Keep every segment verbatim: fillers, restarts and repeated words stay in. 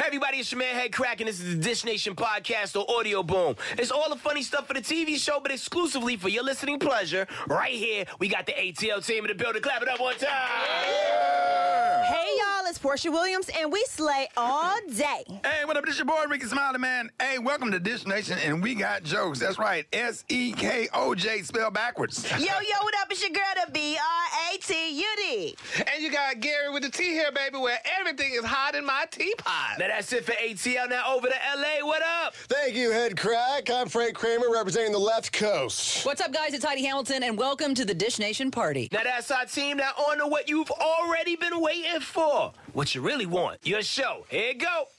everybody, it's your man Head Crack, and this is the Dish Nation podcast or Audio Boom. It's all the funny stuff for the T V show, but exclusively for your listening pleasure. Right here, we got the A T L team in the building. Clap it up one time. Yeah. Hey, y'all, it's Portia Williams, and we slay all day. Hey, what up? This your boy, Ricky Smiley, man. Hey, welcome to Dish Nation, and we got jokes. That's right, S E K O J, spelled backwards. Yo, yo, what up? It's your girl, the B R A T U D. And you got Gary with the T here, baby, where everything is hot in my teapot. Now that's it for A T L. Now over to L A. What up? Thank you, Head Crack. I'm Frank Kramer, representing the left coast. What's up, guys? It's Heidi Hamilton, and welcome to the Dish Nation party. Now that's our team. Now on to what you've already been waiting for. What you really want. Your show. Here you go.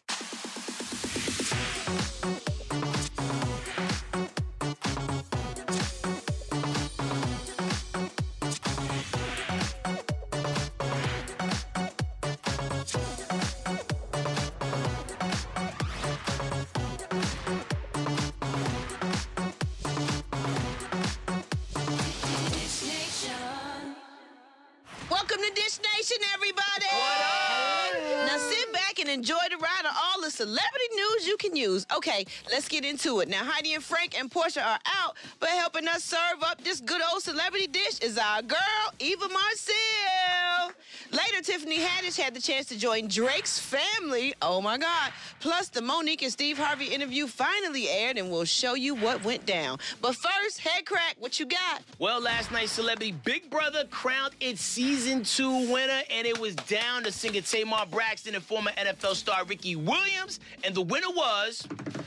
Welcome to Dish Nation, everybody. What up? Now sit back and enjoy the ride of all the celebrity news you can use. Okay, let's get into it. Now, Heidi and Frank and Portia are out, but helping us serve up this good old celebrity dish is our girl, Eva Marcille. Later, Tiffany Haddish had the chance to join Drake's family. Oh, my God. Plus, the Monique and Steve Harvey interview finally aired, and we'll show you what went down. But first, Head Crack, what you got? Well, last night, Celebrity Big Brother crowned its season two winner, and it was down to singer Tamar Braxton and former N F L star Ricky Williams, and the winner was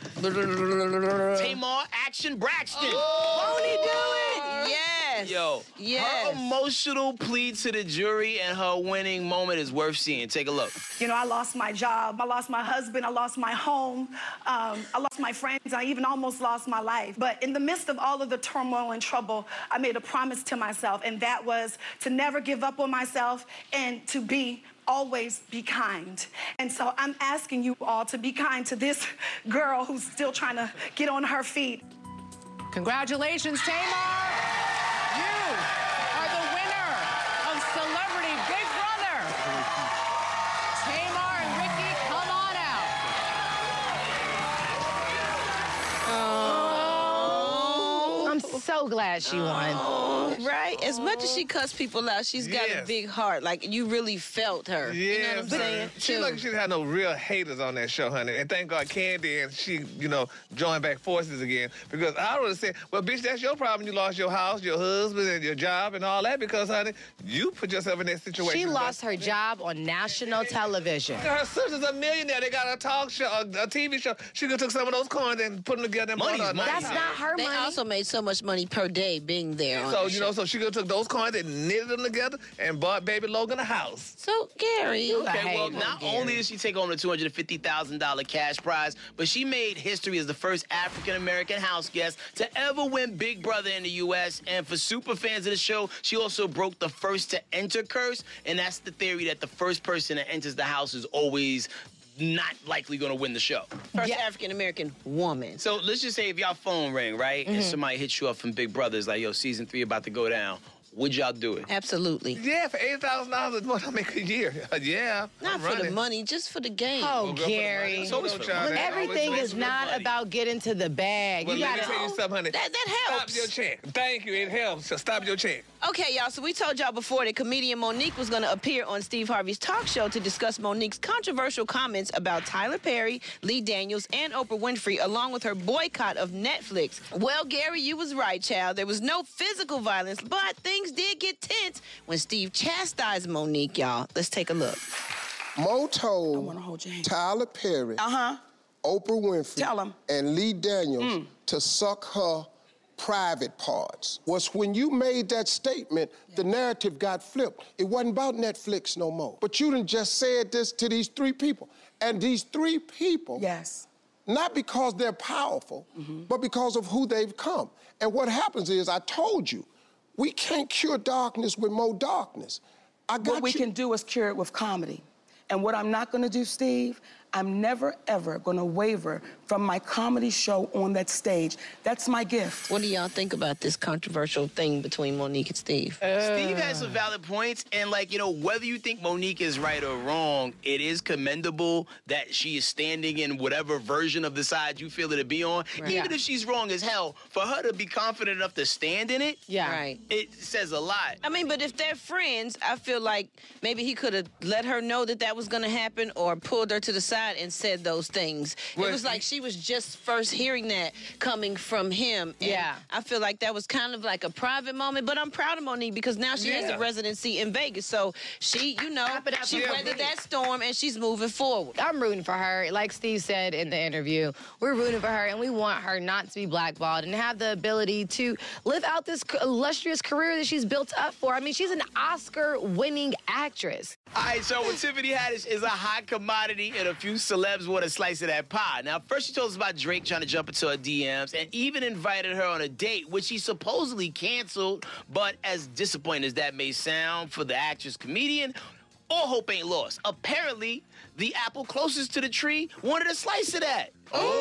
Tamar Action Braxton. Oh. Won't he do it? Yes. Yo, yes. Her emotional plea to the jury and her winning moment is worth seeing. Take a look. You know, I lost my job, I lost my husband, I lost my home, um, I lost my friends, I even almost lost my life. But in the midst of all of the turmoil and trouble, I made a promise to myself, and that was to never give up on myself and to be always be kind. And so I'm asking you all to be kind to this girl who's still trying to get on her feet. Congratulations, Tamar! You are the winner of Celebrity Big Brother. Tamar and Ricky, come on out. Oh. I'm so glad she won. Oh, right? As much as she cussed people out, she's got Yes. a big heart. Like, you really felt her. Yeah, You know what I'm saying? She Too. like she didn't have no real haters on that show, honey. And thank God Candy and she, you know, joined back forces again. Because I would have said, well, bitch, that's your problem. You lost your house, your husband, and your job and all that because, honey, you put yourself in that situation. She lost her job on national television. Her sister's a millionaire. They got a talk show, a, a T V show. She could have took some of those coins and put them together and Money's bought her. money. That's not her They money. also made so much money per day being there on So, the you show. know, so she could have took those coins and knitted them together and bought baby Logan a house. So, Gary. Okay, well, Hey, not Gary. only did she take home the two hundred fifty thousand dollars cash prize, but she made history as the first African-American house guest to ever win Big Brother in the U S. And for super fans of the show, she also broke the first to enter curse, and that's the theory that the first person that enters the house is always not likely going to win the show. First African-American woman. So let's just say if y'all phone ring, right, and somebody hits you up from Big Brother, it's like, yo, season three about to go down. Would y'all do it? Absolutely. Yeah, for eighty thousand dollars is what I make a year. yeah. Not I'm for the running. money, just for the game. Oh, Go for the money. Gary. It's always for the money. Everything Always is for the not money. about getting to the bag. Well, You let me gotta. tell you something, honey. That, that Stop helps. your check. Thank you. It helps. So stop your check. Okay, y'all, so we told y'all before that comedian Monique was going to appear on Steve Harvey's talk show to discuss Monique's controversial comments about Tyler Perry, Lee Daniels, and Oprah Winfrey, along with her boycott of Netflix. Well, Gary, you was right, child. There was no physical violence, but things did get tense when Steve chastised Monique, y'all. Let's take a look. Mo told wanna hold your hand. Tyler Perry, Uh-huh. Oprah Winfrey, Tell 'em. and Lee Daniels to suck her private parts. Was when you made that statement, the narrative got flipped. It wasn't about Netflix no more. But you done just said this to these three people. And these three people, Yes. not because they're powerful, but because of who they've come. And what happens is, I told you, we can't cure darkness with more darkness. I got What we you. can do is cure it with comedy. And what I'm not gonna do, Steve, I'm never, ever gonna waver from my comedy show on that stage. That's my gift. What do y'all think about this controversial thing between Monique and Steve? Steve has some valid points, and like, you know, whether you think Monique is right or wrong, it is commendable that she is standing in whatever version of the side you feel her to be on. Right. Even Yeah. if she's wrong as hell, for her to be confident enough to stand in it, Yeah. Right. it says a lot. I mean, but if they're friends, I feel like maybe he could have let her know that that was going to happen or pulled her to the side and said those things. Well, it was like she was just first hearing that coming from him. And Yeah. I feel like that was kind of like a private moment, but I'm proud of Monique because now she has Yeah. a residency in Vegas. So she, you know, Clap it up she for weathered Monique. that storm and she's moving forward. I'm rooting for her. Like Steve said in the interview, we're rooting for her, and we want her not to be blackballed and have the ability to live out this illustrious career that she's built up for. I mean, she's an Oscar-winning actress. All right, so when Tiffany Haddish is a hot commodity and a few celebs want a slice of that pie. Now, first she told us about Drake trying to jump into her D Ms and even invited her on a date, which she supposedly canceled. But as disappointing as that may sound for the actress comedian, all hope ain't lost. Apparently, the apple closest to the tree wanted a slice of that.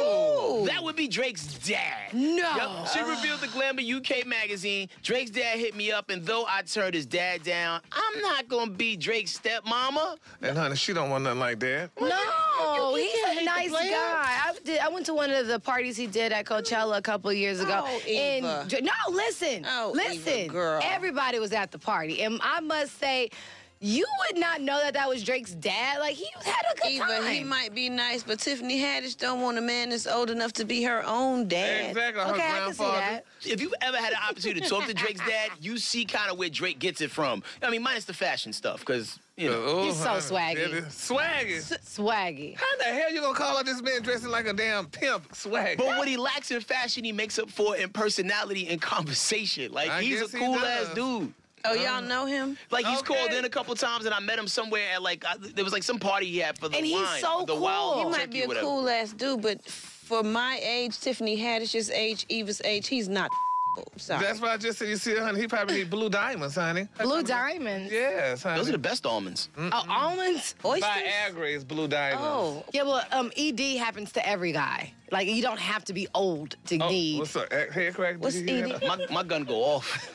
Oh. That would be Drake's dad. No. Yup. She revealed to Glamour U K magazine. Drake's dad hit me up, and though I turned his dad down, I'm not gonna be Drake's stepmama. And honey, she don't want nothing like that. No, you he's can't a hate the nice player. guy. I did. I went to one of the parties he did at Coachella a couple of years ago. Oh, and Eva. Dra- no, listen, Oh, listen, Eva, girl. everybody was at the party, and I must say, you would not know that that was Drake's dad. Like he had a good Eva, time. he might be nice, but Tiffany Haddish don't want a man that's old enough to be her own dad. Exactly, her Okay, I can see grandfather. that. If you've ever had an opportunity to talk to Drake's dad, you see kind of where Drake gets it from. I mean, minus the fashion stuff, because, you know. Oh, He's so honey, swaggy. that is- Swaggy. Swaggy. How the hell you gonna call out this man dressing like a damn pimp? Swag. But what he lacks in fashion, he makes up for in personality and conversation. Like, I he's a guess he cool-ass does. dude. Oh, y'all know him? Like, he's Okay. called in a couple times, and I met him somewhere at, like, I, there was, like, some party he had for the And he's wine. so the cool. wild He Oh, might turkey be or a whatever. cool ass dude, but for my age, Tiffany Haddish's age, Eva's age, he's not. Sorry. That's why I just said, you see, honey, he probably need blue diamonds, honey. Blue diamonds. Yes, honey. Those are the best almonds. Oh, almonds. Oysters? Viagra is blue diamonds. Oh, Yeah, well, um, E D happens to every guy. Like, you don't have to be old to Oh, need. what's up? eh, Hair crack? What's Did you hear E D? that? My, my gun go off.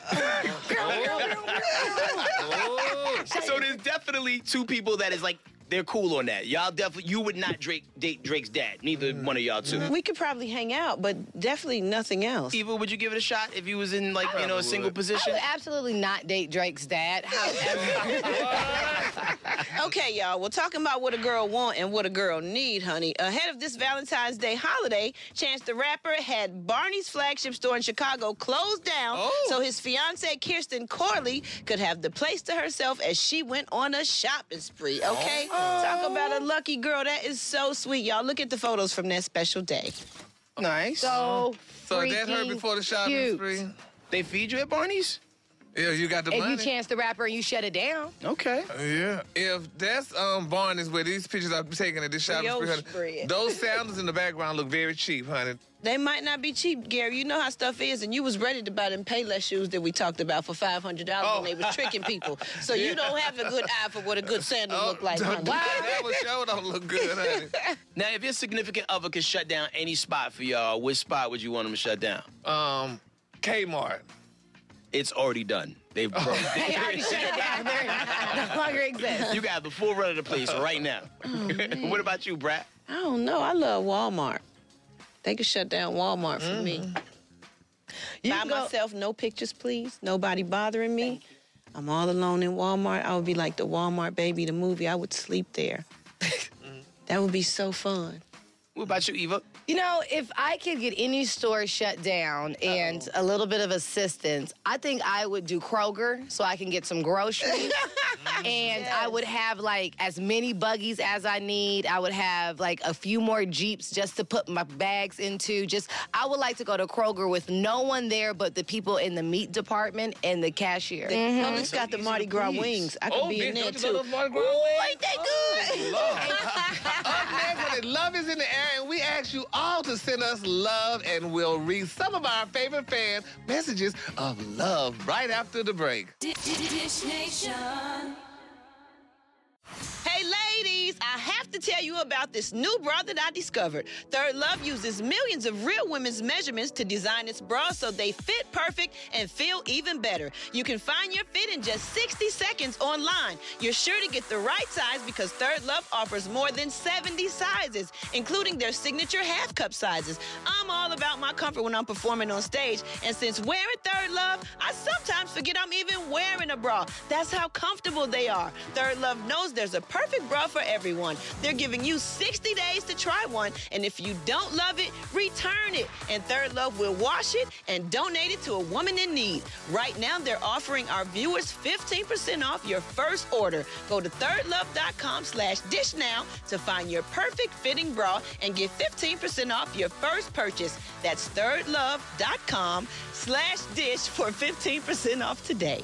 Oh. So there's definitely two people that is like, they're cool on that. Y'all definitely, you would not Drake, date Drake's dad. Neither one of y'all two. we could probably hang out, but definitely nothing else. Eva, would you give it a shot if you was in, like, you know, a single would. I position? would absolutely not date Drake's dad. However, Okay, y'all. We're talking about what a girl want and what a girl need, honey. Ahead of this Valentine's Day holiday, Chance the Rapper had Barney's flagship store in Chicago closed down Oh. so his fiancée Kirsten Corley could have the place to herself as she went on a shopping spree, okay? Talk about a lucky girl. That is so sweet, y'all. Look at the photos from that special day. Nice. so So that her freaking before the shopping cute. spree? They feed you at Barney's? Yeah, you got the If money. you Chance the Rapper and you shut it down. Okay. Yeah. If that's um Barney's where these pictures I'm taking at this shopping Yo, spree, honey, spread. those sandals in the background look very cheap, honey. They might not be cheap, Gary. You know how stuff is, and you was ready to buy them Payless shoes that we talked about for five hundred dollars Oh. when they was tricking people. So you don't have a good eye for what a good sandal look like, honey. That was sure don't look good, honey. Now, if your significant other could shut down any spot for y'all, which spot would you want them to shut down? Um, Kmart. It's already done. They've broke. They already shut it down. They're no longer exist. You got the full run of the place right now. What about you, Brat? I don't know. I love Walmart. They could shut down Walmart for me. You By can go- myself, no pictures, please. Nobody bothering me. I'm all alone in Walmart. I would be like the Walmart baby, the movie. I would sleep there. That would be so fun. What about you, Eva? You know, if I could get any store shut down and a little bit of assistance, I think I would do Kroger so I can get some groceries. And I would have like as many buggies as I need. I would have like a few more Jeeps just to put my bags into. Just I would like to go to Kroger with no one there but the people in the meat department and the cashier. The Publix got the Mardi Gras wings. I could Oh, be in bitch, there don't you too. know those Mardi Gras Ooh, wings? ain't they good? Up next, when the love is in the air, and we ask you all to send us love, and we'll read some of our favorite fan messages of love right after the break. Dish Nation. Hey, ladies, ladies, I have to tell you about this new bra that I discovered. Third Love uses millions of real women's measurements to design its bras so they fit perfect and feel even better. You can find your fit in just sixty seconds online. You're sure to get the right size because Third Love offers more than seventy sizes, including their signature half cup sizes. I'm all about my comfort when I'm performing on stage, and since wearing Third Love, I sometimes forget I'm even wearing a bra. That's how comfortable they are. Third Love knows there's a perfect bra for everyone. They're giving you sixty days to try one, and if you don't love it, return it. And Third Love will wash it and donate it to a woman in need. Right now, they're offering our viewers fifteen percent off your first order. Go to thirdlove.com slash dish now to find your perfect fitting bra and get fifteen percent off your first purchase. That's thirdlove.com slash dish for fifteen percent off today.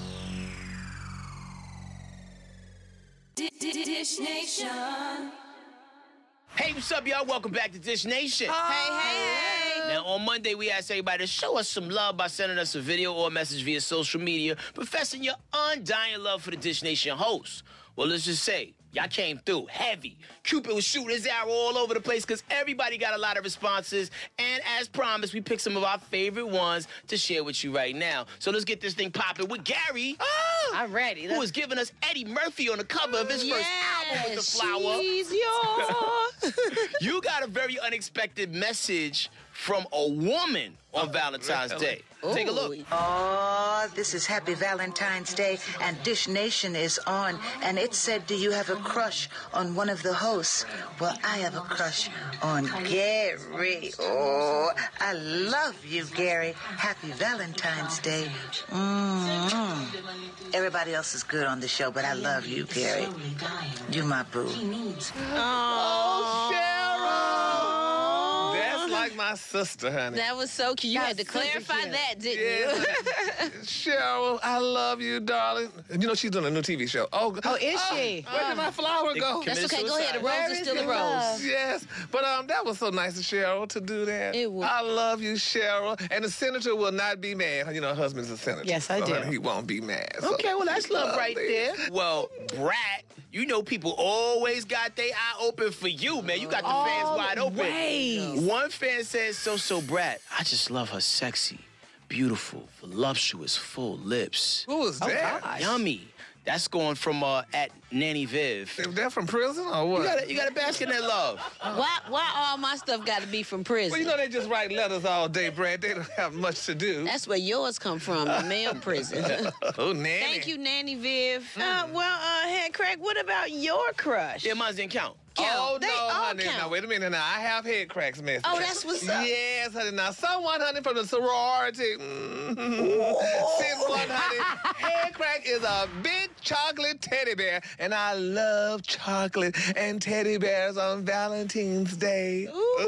Dish Nation. Hey, what's up, y'all? Welcome back to Dish Nation. Hey, hey, hey. Now, on Monday, we asked everybody to show us some love by sending us a video or a message via social media professing your undying love for the Dish Nation host. Well, let's just say, y'all came through heavy. Cupid was shooting his arrow all over the place because everybody got a lot of responses. And as promised, we picked some of our favorite ones to share with you right now. So let's get this thing popping with Gary. Oh, I'm ready. Who is giving us Eddie Murphy on the cover of his yes, first album with the flower. She's yours. You got a very unexpected message from a woman on Valentine's Day. Ooh. Take a look. Oh, this is Happy Valentine's Day, and Dish Nation is on. And it said, do you have a crush on one of the hosts? Well, I have a crush on Gary. Oh, I love you, Gary. Happy Valentine's Day. Mm-hmm. Everybody else is good on the show, but I love you, Gary. You my boo. Oh, Cheryl! That's like my sister, honey. That was so cute. You had to clarify that, didn't you? Cheryl, I love you, darling. You know she's doing a new T V show. Oh, Oh, is she? Where did my flower go? That's okay. Go ahead. A rose is still a rose. Yes, but um, that was so nice of Cheryl to do that. It was. I love you, Cheryl. And the senator will not be mad. You know, her husband's a senator. Yes, I so, do. honey, he won't be mad. So. Okay, well, that's love right there. Well, Brat, you know people always got their eye open for you, man. You got the fans wide open. Always. One fan says, so, so, Brat, I just love her sexy, beautiful, voluptuous, full lips. Who was that? Oh, yummy. That's going from uh, at Nanny Viv. Is that from prison or what? You got you got to bask in that love. Why, why all my stuff got to be from prison? Well, you know they just write letters all day, Brad. They don't have much to do. That's where yours come from, the male prison. Oh, Nanny. Thank you, Nanny Viv. Uh, well, uh, Head Crack, what about your crush? Yeah, mine didn't count. Count. Oh, They no, all honey. count. Now, wait a minute. Now, I have head cracks, miss. Oh, that's what's up. Yes, honey. Now, someone, honey, from the sorority. Mm-hmm. Sent one, honey. Head crack is a big chocolate teddy bear, and I love chocolate and teddy bears on Valentine's Day. Ooh.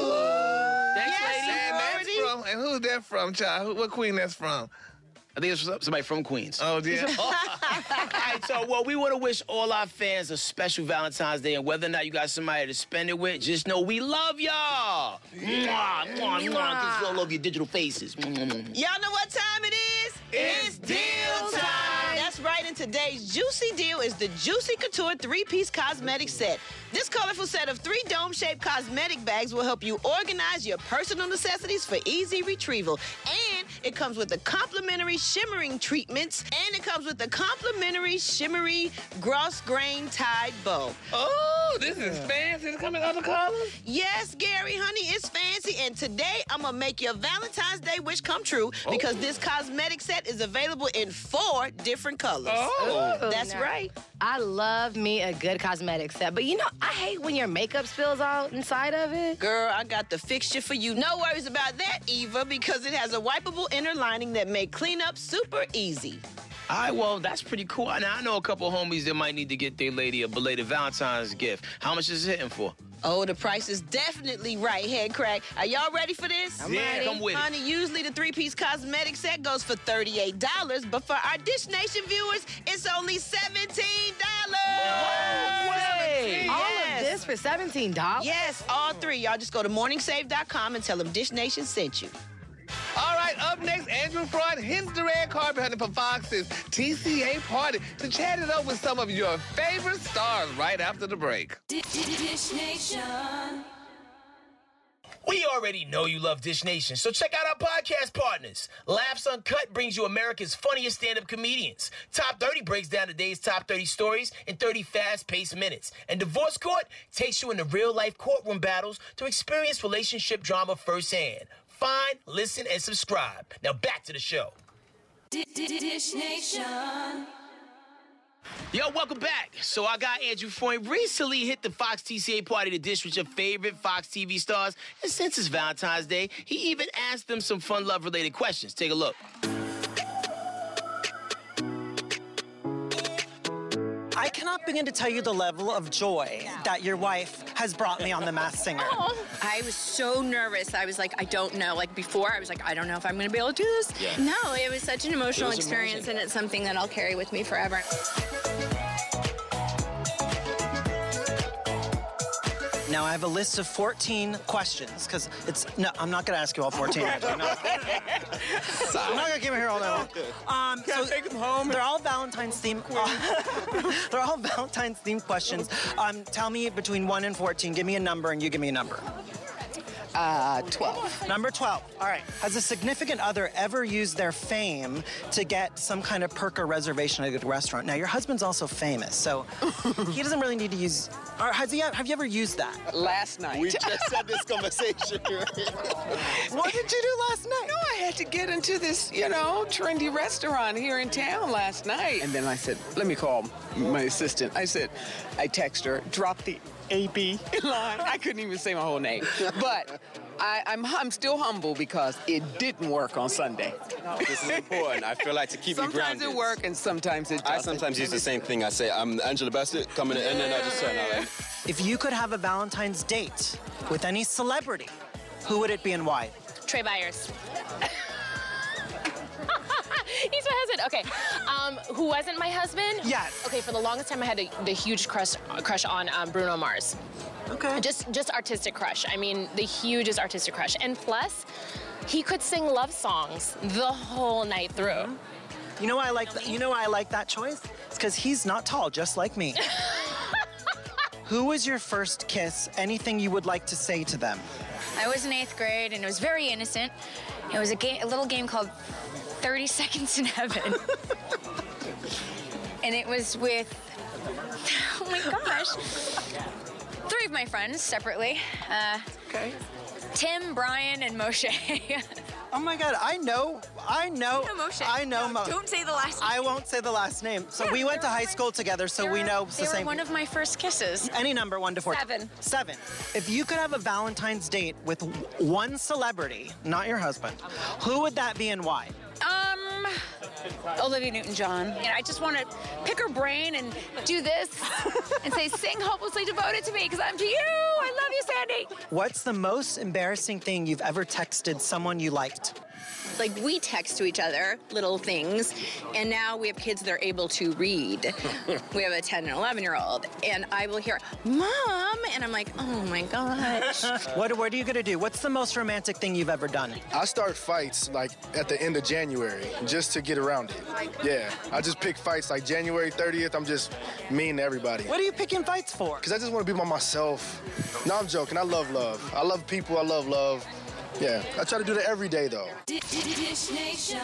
Ooh. Thanks, Yes, lady. And that's sorority. from, and who's that from, child? Who, what queen that's from? I think it's somebody from Queens. Oh, dear. All right, so, well, we want to wish all our fans a special Valentine's Day, and whether or not you got somebody to spend it with, just know we love y'all. Mwah, mwah, mwah, kiss all over your digital faces. Y'all know what time it is? It's deal time. That's right, and today's juicy deal is the Juicy Couture three-piece cosmetic set. This colorful set of three dome-shaped cosmetic bags will help you organize your personal necessities for easy retrieval. And it comes with the complimentary shimmering treatments, and it comes with the complimentary shimmery gross grain tied bow. Oh, this is fancy. It's coming out of colors? Yes, Gary, honey, it's fancy. And today, I'm going to make your Valentine's Day wish come true because Oh. this cosmetic set is available in four different colors. Oh. That's Now, right. I love me a good cosmetic set, but you know, I hate when your makeup spills out inside of it. Girl, I got the fixture for you. No worries about that, Eva, because it has a wipeable inner lining that make cleanup super easy. All right, well, that's pretty cool. Now, I know a couple homies that might need to get their lady a belated Valentine's gift. How much is it hitting for? Oh, the price is definitely right, Head Crack. Are y'all ready for this? I'm Yeah, ready. come with it. Honey, usually the three-piece cosmetic set goes for thirty-eight dollars, but for our Dish Nation viewers, it's only seventeen dollars. No way. All Yes. of this for seventeen dollars? Yes, all three. Y'all just go to morning save dot com and tell them Dish Nation sent you. All right, up next, Andrew Freud hits the red carpet honey, for Fox's T C A party to chat it up with some of your favorite stars right after the break. Dish Nation. We already know you love Dish Nation, so check out our podcast partners. Laughs Uncut brings you America's funniest stand-up comedians. Top thirty breaks down the day's top thirty stories in thirty fast-paced minutes. And Divorce Court takes you into real-life courtroom battles to experience relationship drama firsthand. Find, listen, and subscribe. Now back to the show. Dish Nation. Yo, welcome back. So I got Andrew Freund recently hit the Fox T C A party to dish with your favorite Fox T V stars. And since it's Valentine's Day, he even asked them some fun love-related questions. Take a look. I cannot begin to tell you the level of joy that your wife has brought me on The Masked Singer. Oh. I was so nervous. I was like, I don't know. Like before, I was like, I don't know if I'm going to be able to do this. Yeah. No, it was such an emotional It was experience, amazing. and it's something that I'll carry with me forever. Now, I have a list of fourteen questions, because it's, no, I'm not going to ask you all fourteen. Andrew, no. I'm not going to keep it here all night long. Um, so take them home. They're all Valentine's themed. They're all Valentine's themed questions. Um, tell me between one and fourteen. Give me a number, and you give me a number. Uh, twelve. Number twelve. All right. Has a significant other ever used their fame to get some kind of perk or reservation at a good restaurant? Now, your husband's also famous, so he doesn't really need to use. Or has he? Have you ever used that? Last night. We just had this conversation. What did you do last night? No, I had to get into this, you know, trendy restaurant here in town last night. And then I said, let me call my assistant. I said, I text her, drop the A B line. I couldn't even say my whole name. But I, I'm I'm still humble because it didn't work on Sunday. This is important. I feel like to keep sometimes you grounded. Sometimes it works and sometimes it doesn't. I sometimes use the same thing. I say, I'm Angela Bassett, coming in, and then I just turn out like... If you could have a Valentine's date with any celebrity, who would it be and why? Trey Byers. He's my husband. Okay. Um, who wasn't my husband? Yes. Okay, for the longest time, I had a, the huge crush crush on um, Bruno Mars. Okay. Just just artistic crush. I mean, the hugest artistic crush. And plus, he could sing love songs the whole night through. You know why I like that? You know why I like that choice? It's because he's not tall, just like me. Who was your first kiss? Anything you would like to say to them? I was in eighth grade, and it was very innocent. It was a, game, a little game called thirty seconds in Heaven. And it was with, oh my gosh, three of my friends separately. Uh, okay. Tim, Brian, and Moshe. Oh my God, I know, I know, You know Moshe. I know No, Mo. don't say the last name. I won't say the last name. So Yeah, we went to they were high my- school together, so they we were- know it's They the were same. one of my first kisses. Any number, one to four. Seven. Seven. If you could have a Valentine's date with one celebrity, not your husband, who would that be and why? Um, Olivia Newton-John. And I just want to pick her brain and do this and say, sing Hopelessly Devoted to me, because I'm to you. I love you, Sandy. What's the most embarrassing thing you've ever texted someone you liked? Like, we text to each other little things, and now we have kids that are able to read. We have a ten and eleven year old, and I will hear, Mom, and I'm like, oh my gosh. What, what are you gonna do? What's the most romantic thing you've ever done? I start fights like at the end of January just to get around it. Yeah, I just pick fights like January thirtieth. I'm just mean to everybody. What are you picking fights for? Because I just want to be by myself. No, I'm joking. I love love. I love people. I love love. Yeah, I try to do that every day though. Dish Nation.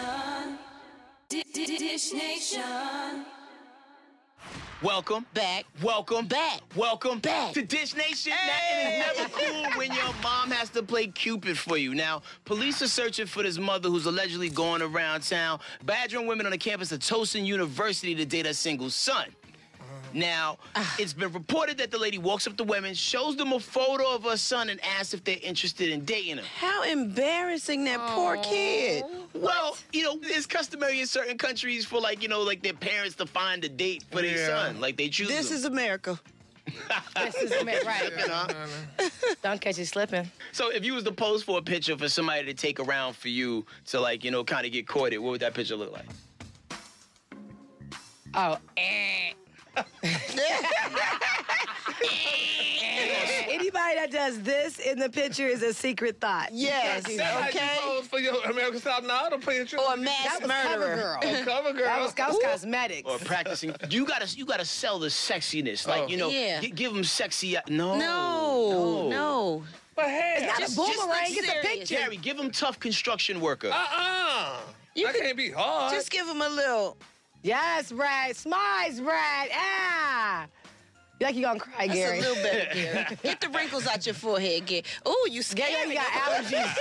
Dish Nation. Welcome back. Welcome back. Welcome back to Dish Nation. Hey. Now, it is never cool when your mom has to play Cupid for you. Now, police are searching for this mother who's allegedly going around town badgering women on the campus of Towson University to date her single son. Now, it's been reported that the lady walks up to women, shows them a photo of her son, and asks if they're interested in dating him. How embarrassing, that poor kid. Well, you know, it's customary in certain countries for, like, you know, like their parents to find a date for their Yeah. son. Like, they choose This them. is America. This is right. Slipping, huh? Don't catch you slipping. So if you was to pose for a picture for somebody to take around for you to, like, you know, kind of get courted, what would that picture look like? Oh, eh. Anybody that does this in the picture is a secret thought. Yes, Because- That's how you pose for your American Style now, the picture. Or a mass That was murderer. Cover Girl. Oh, cover girl. That was, that was cosmetics. Or practicing. You gotta, you gotta sell the sexiness. Like, Oh. you know, Yeah. gi- give them sexy. No. No, no. But hey, It's not Just- a just look boomerang, it's a serious. picture. Gary, give them tough construction worker. uh-uh. You that could- can't be hard. Just give him a little. Yes, Brad. Smiles, Brad. Ah. You like you gonna cry, That's Gary. a little better, Gary. Get the wrinkles out your forehead, Gary. Oh, you scared. Gary, you got allergies.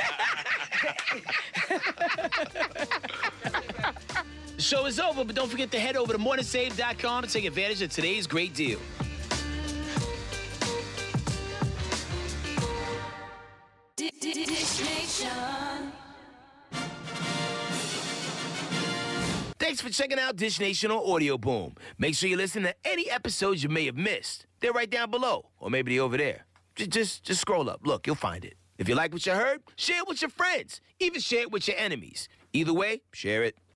The show is over, but don't forget to head over to morning save dot com to take advantage of today's great deal. Dish Nation. Thanks for checking out Dish Nation on Audio Boom. Make sure you listen to any episodes you may have missed. They're right down below, or maybe they're over there. Just, just, just scroll up. Look, you'll find it. If you like what you heard, share it with your friends. Even share it with your enemies. Either way, share it.